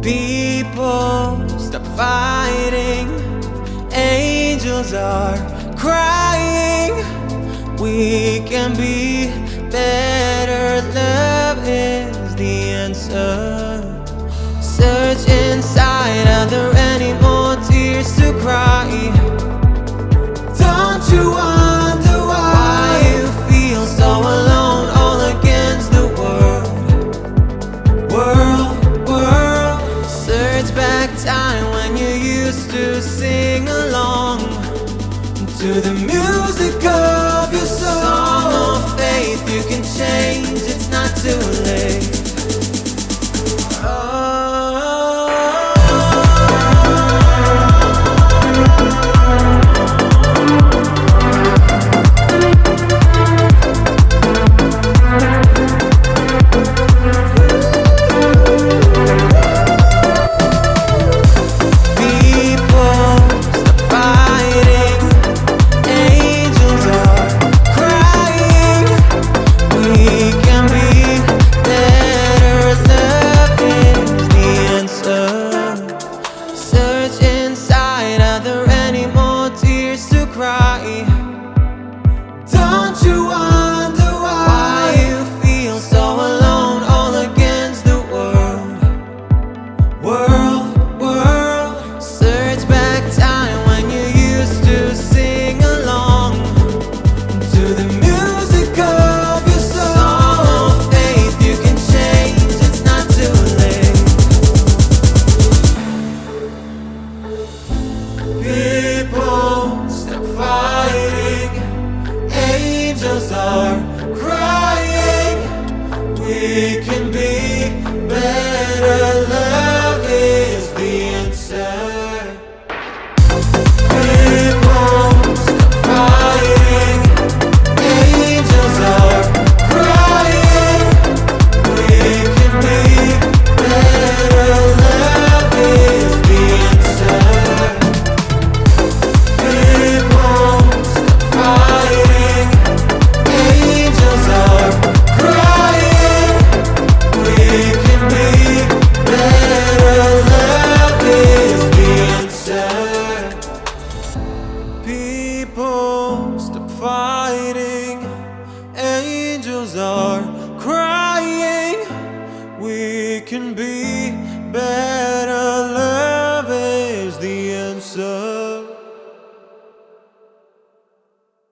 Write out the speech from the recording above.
People, stop fighting. Angels are crying. We can be better. Love is the answer. Search inside. Are there any more tears to cry? Don't you wonder why you feel so alone, all against the world? Search back time when you used to sing along to the music of your song of faith. You can change, it's not too late. Don't you wonder why you feel so alone, all against the world? Search back time when you used to sing along to the music of your song of faith. You can change, it's not too late. People, stop fighting. Angels are crying. We can be better.